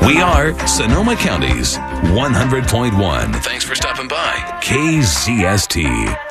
We are Sonoma County's 100.1. Thanks for stopping by. KZST.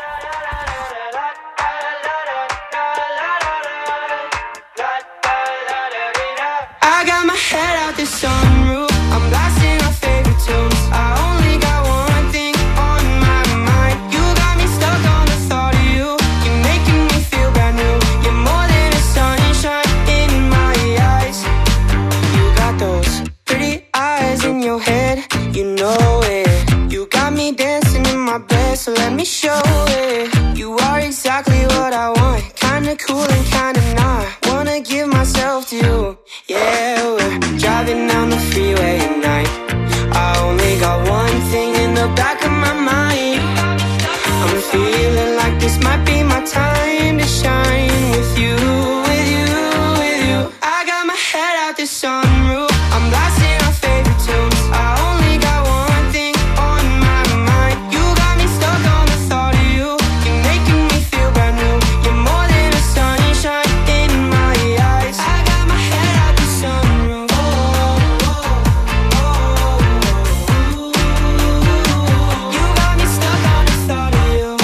I got my head out the sunroof. I'm blasting our favorite tunes. I only got one thing on my mind. You got me stuck on the thought of you. You're making me feel brand new. You're more than a sunshine in my eyes. You got those pretty eyes in your head. You know it. You got me dancing in my bed, so let me show it. You are exactly what I want. Kinda cool and kinda not. Wanna give myself to you. Yeah, we're driving down the freeway at night. I only got one thing in the back of my mind. I'm feeling like this might be my time to shine with you, with you, with you. I got my head out the sunroof. I'm blasting our favorite tunes. I only got one thing on my mind. You got me stuck on the thought of you. You're making me feel brand new. You're more than a sunshine in my eyes. I got my head out the sunroof. You got me stuck on the thought of you.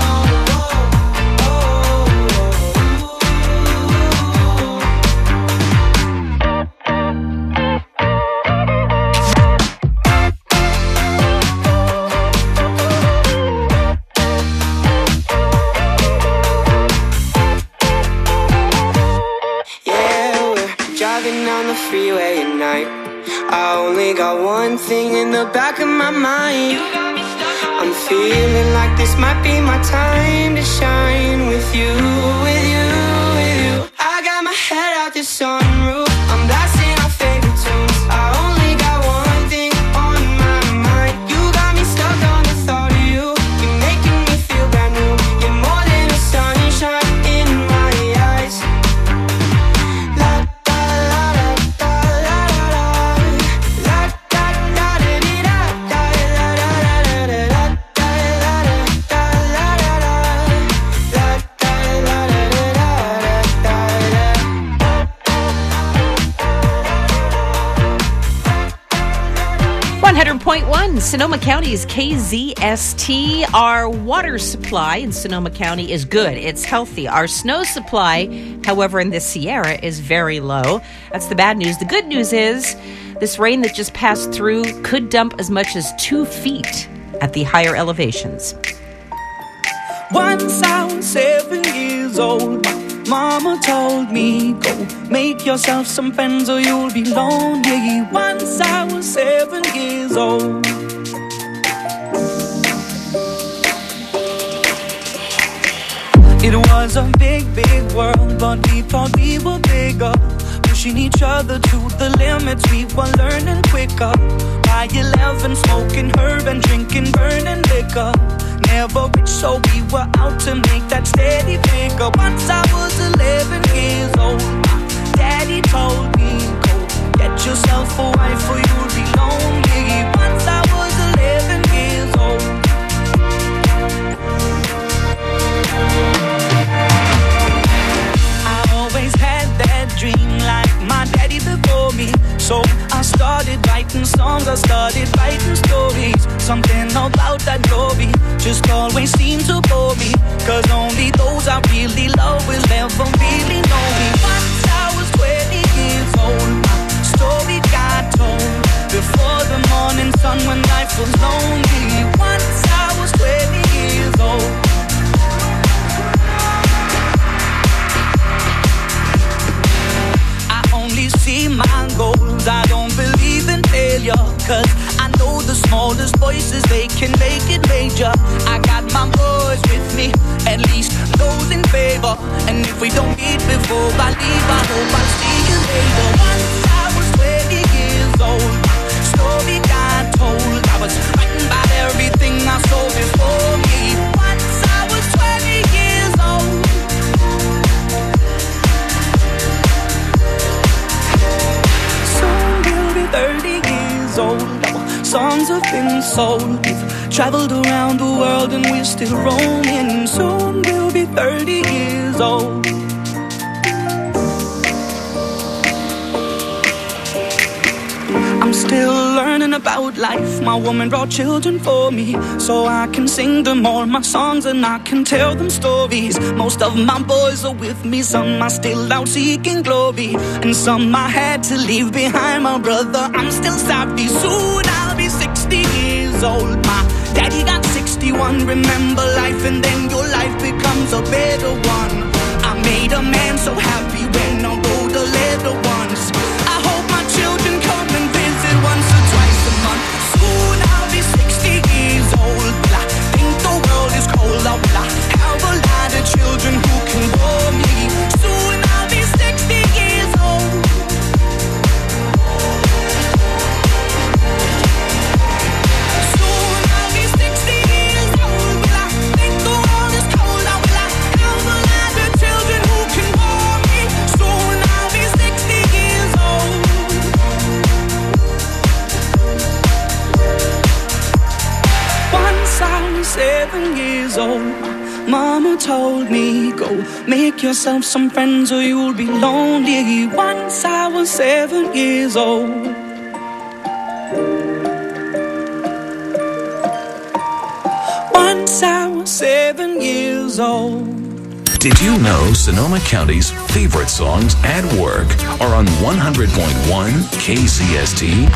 Yeah, we're driving down the freeway at night. I only got one thing in the back of my mind. I'm feeling like this might be my time to shine with you, with you, with you. I got my head out the sunroof. I'm blasting our favorite tunes. I only got one thing on my mind. You got me stuck on the thought of you. You're making me feel brand new. You're more than a sunshine in my eyes. La da la da la la la. La da da da dee da da la la la la la da la da la la la. La da la la la da da. 100.1 Sonoma County's KZST. Our water supply in Sonoma County is good. It's healthy. Our snow supply, however, in the Sierra is very low. That's the bad news. The good news is this rain that just passed through could dump as much as 2 feet at the higher elevations. Once I was 7 years old, Mama told me, go make yourself some friends or you'll be lonely. Once I was 7 years old. It was a big, big world, but we thought we were bigger. Pushing each other to the limits, we were learning quicker. By 11, smoking herb and drinking burning liquor. Never rich, so we were out to make that steady figure. Once I was 11 years old, Daddy told me, go get yourself a wife or you'll be lonely. Once I was 11 years old. I always had that dream like my daddy before me. So I started writing songs, I started writing stories. Something about that glory just always seemed to bore me. Cause only those I really love will ever really know me. Once I was 20 years old, my story got told. Before the morning sun when life was lonely. Once I was 20 years old. See my goals, I don't believe in failure. Cause I know the smallest voices, they can make it major. I got my boys with me, at least those in favor. And if we don't meet before I leave, I hope I'll see you later. Once I was 20 years old, my story got told. I was fighting about everything I saw before me. Once I was 20 years old. Soon we'll be 30 years old. Our songs have been sold. We've traveled around the world and we're still roaming. Soon we'll be 30 years old. I'm still learning about life. My woman brought children for me, so I can sing them all my songs and I can tell them stories. Most of my boys are with me, some are still out seeking glory, and some I had to leave behind. My brother, I'm still savvy. Soon I'll be 60 years old. My daddy got 61. Remember life and then your life becomes a better one. I made a man so happy when I wrote the letter once. I hope my children come and visit once or twice a month. Soon I'll be 60 years old. I think the world is cold. I'll have a lot of children who can bore me. Soon I'll be 60 years old. Soon I'll be 60 years old. Will I think the world is cold? Or will I have a lot of children who can bore me? Soon I'll be 60 years old. Once I was 7 years old, Mama told me, go make yourself some friends or you'll be lonely. Once I was 7 years old. Once I was 7 years old. Did you know Sonoma County's favorite songs at work are on 100.1 KZST?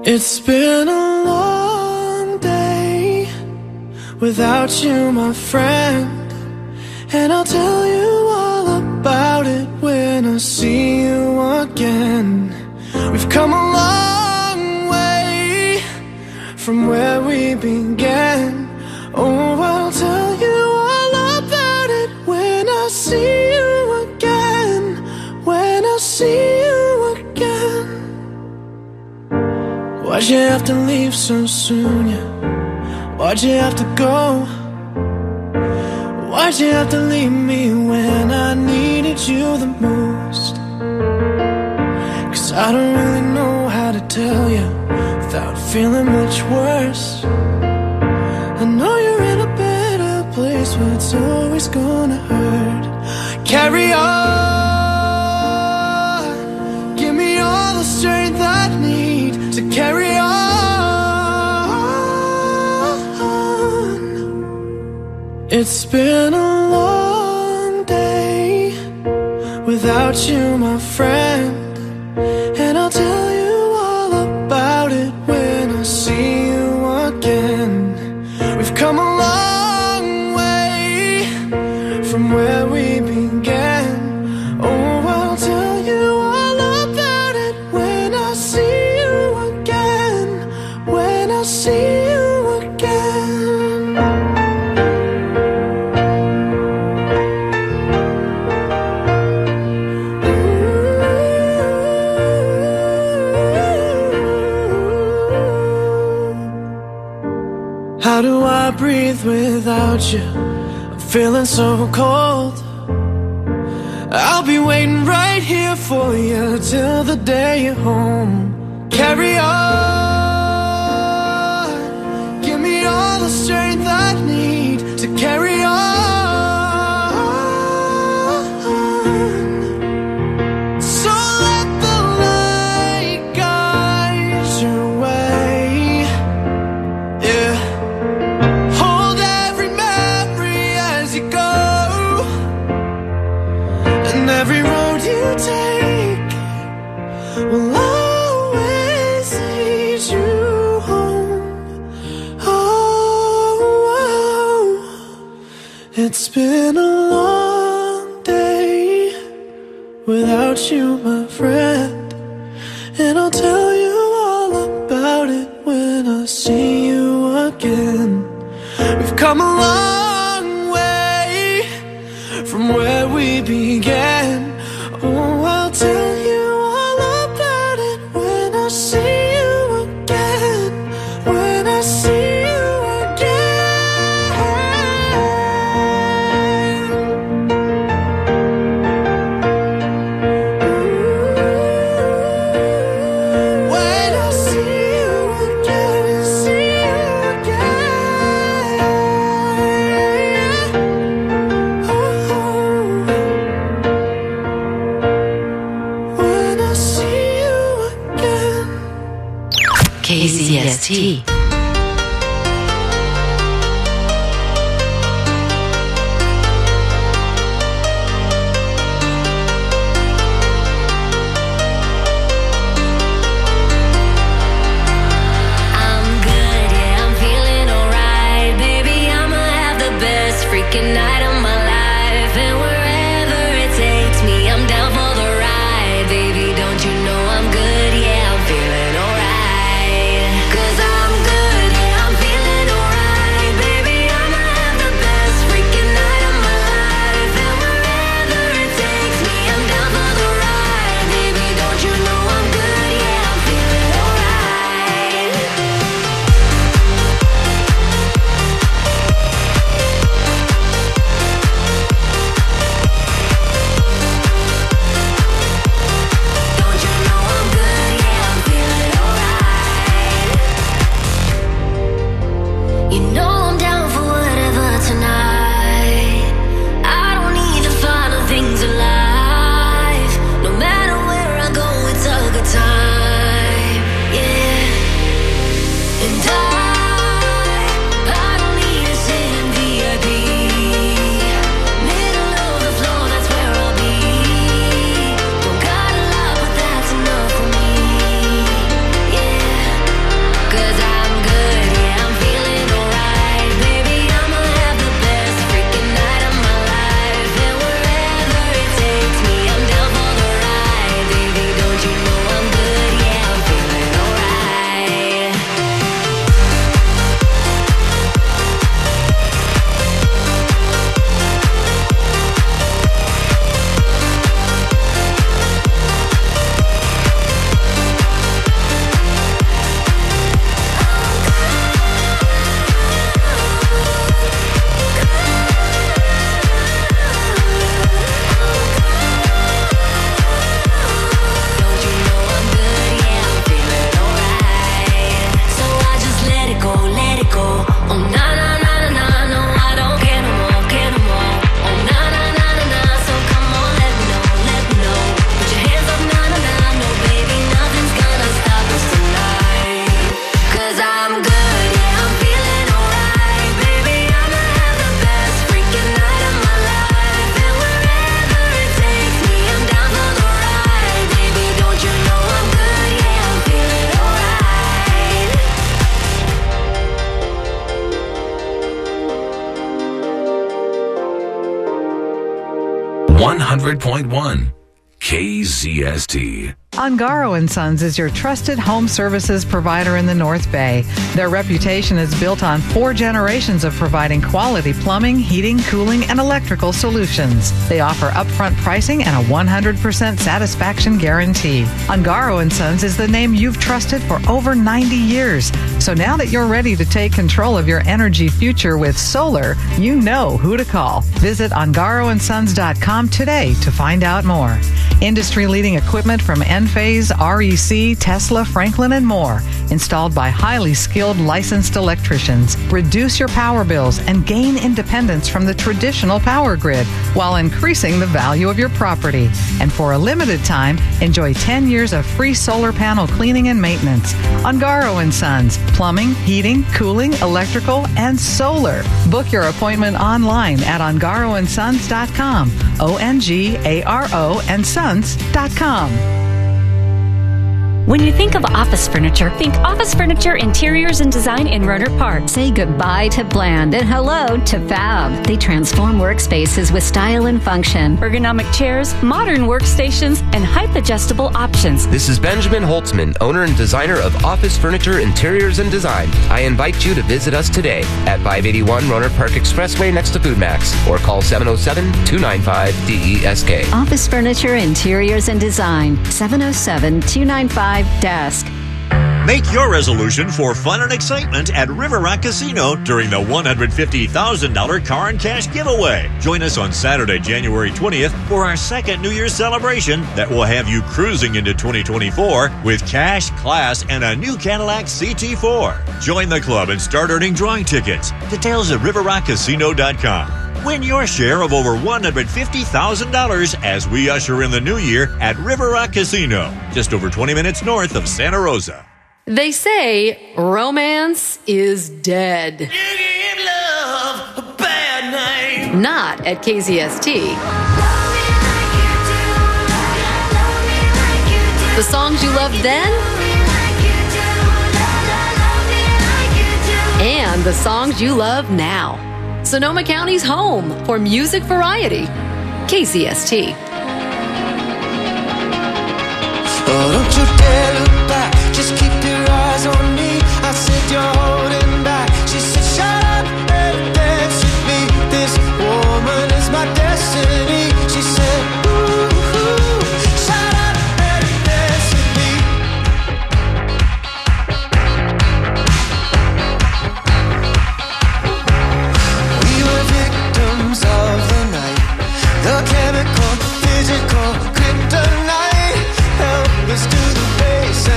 It's been a long day without you, my friend, and I'll tell you all about it when I see you again. We've come a long way from where we began. Oh, I'll tell you all about it when I see you again. When I see you again. Why'd you have to leave so soon, yeah? Why'd you have to go? Why'd you have to leave me when I needed you the most? 'Cause I don't really know how to tell you without feeling much worse. I know you're in a better place, but it's always gonna hurt. Carry on. Give me all the strength I need to carry on. It's been a long day without you, my friend, and I'll tell you all about it when I see you again. We've come a long way from where we began. Oh, I'll tell you all about it when I see you again. When I see you again. How do I breathe without you? I'm feeling so cold. I'll be waiting right here for you till the day you're home. Carry on. Give me all the strength I need to carry on. So let the light guide your way. Yeah. Hold every memory as you go, and every road you take will always lead you home. Oh, it's been a long day without you, my friend, and I'll tell you all about it when I see you again. We've come a long way from where we began. Oh, I'll tell you all about it when I see you again. When I see you again. When I see you again, see you again. Oh. 100.1 KZST. Ungaro & Sons is your trusted home services provider in the North Bay. Their reputation is built on 4 generations of providing quality plumbing, heating, cooling, and electrical solutions. They offer upfront pricing and a 100% satisfaction guarantee. Ungaro & Sons is the name you've trusted for over 90 years. So now that you're ready to take control of your energy future with solar, you know who to call. Visit ungaroandsons.com today to find out more. Industry-leading equipment from Enphase, REC, Tesla, Franklin, and more. Installed by highly skilled licensed electricians. Reduce your power bills and gain independence from the traditional power grid while increasing the value of your property. And for a limited time, enjoy 10 years of free solar panel cleaning and maintenance. Ungaro & Sons. Plumbing, heating, cooling, electrical, and solar. Book your appointment online at ungaroandsons.com. ONGARO and sons.com. When you think of office furniture, think Office Furniture Interiors and Design in Rohnert Park. Say goodbye to bland and hello to fab. They transform workspaces with style and function. Ergonomic chairs, modern workstations, and height-adjustable options. This is Benjamin Holtzman, owner and designer of Office Furniture Interiors and Design. I invite you to visit us today at 581 Rohnert Park Expressway next to Food Max, or call 707-295-DESK. Office Furniture Interiors and Design, 707-295-DESK. Make your resolution for fun and excitement at River Rock Casino during the $150,000 car and cash giveaway. Join us on Saturday, January 20th for our second New Year's celebration that will have you cruising into 2024 with cash, class, and a new Cadillac CT4. Join the club and start earning drawing tickets. Details at riverrockcasino.com. Win your share of over $150,000 as we usher in the new year at River Rock Casino, just over 20 minutes north of Santa Rosa. They say romance is dead. You give love a bad name. Not at KZST. The songs you loved then and the songs you love now. Sonoma County's home for music variety. KZST. Oh, don't you dare look back. Just keep your eyes on me. I said you're holding back. She said shut up and dance with me. This woman is my destiny. She said ooh, ooh, shut up and dance with me. We were victims of the night. The chemical, physical kryptonite. Help us to the base.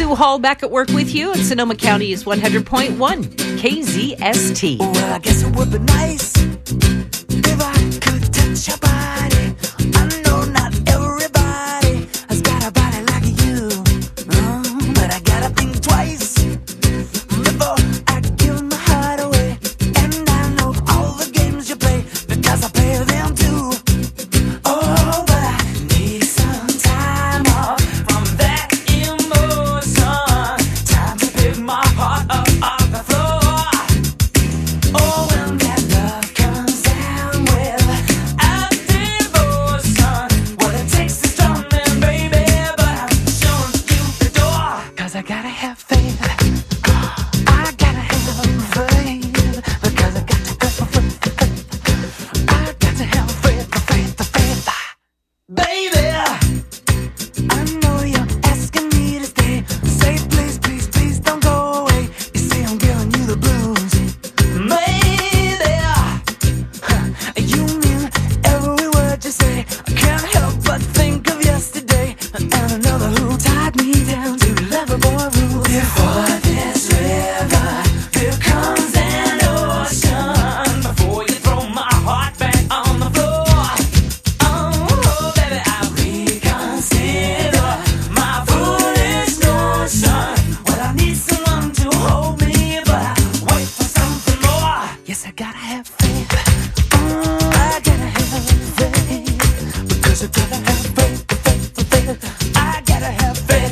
Sue Hall back at work with you, and Sonoma County is 100.1 KZST. Well, I guess it would be nice if I could touch your body. I know not everybody has got a body like you, but I gotta think twice before I give my heart away. And I know all the games you play because I play them too. Oh, but I need some time off from that emotion. Time to pick my heart up off the floor. Oh, when that love comes down with a devotion, what it takes is strong, man, baby. But I'm showing you the door, 'cause I gotta have faith. I gotta have faith, because I got to have faith. I got to have faith, faith. Baby, I know you're asking me to stay. Say please, please, please don't go away. You see I'm giving you the blues. Maybe you mean every word you say. I can't help but think of yesterday and another who tied me down to lovable rules. Before this river, here comes an ocean. Before you throw my heart back on the floor. Oh, baby, I reconsider my foolish notion. Well, I need someone to hold me, but I wait for something more. Yes, I gotta have faith. I gotta have faith, because I gotta have faith. I gotta have faith.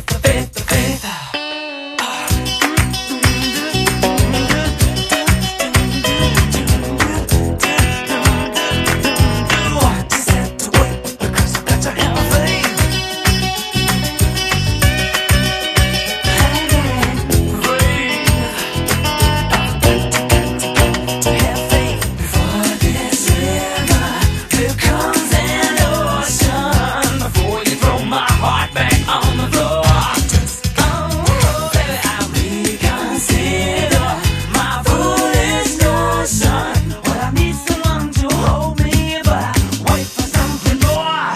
Just have to wait, because I got to have faith. Have faith. Before this river, here comes an ocean. Before you throw my heart back on the floor. Oh, baby, I reconsider my foolish notion. Well, I need someone to hold me, but I wait for something more.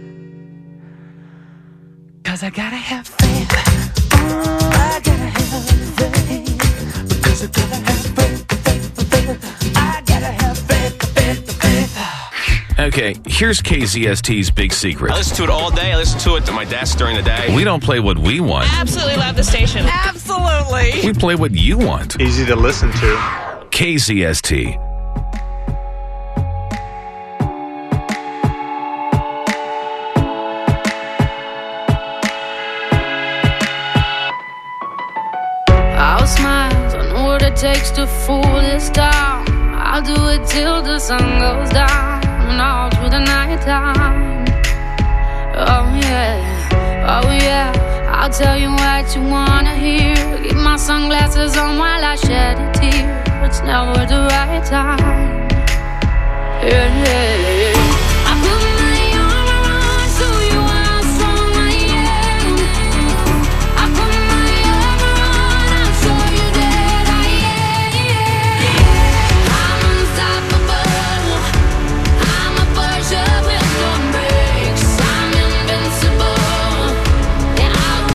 'Cause I gotta have faith. I gotta have faith. Because I gotta have faith. I gotta have faith. Okay, here's KZST's big secret. I listen to it all day. I listen to it at my desk during the day. We don't play what we want. Absolutely love the station. Absolutely. We play what you want. Easy to listen to. KZST. I'll smile, I know what it takes to fool this town. I'll do it till the sun goes down and all through the night time. Oh yeah, I'll tell you what you wanna hear. Keep my sunglasses on while I shed a tear. It's never the right time. Yeah.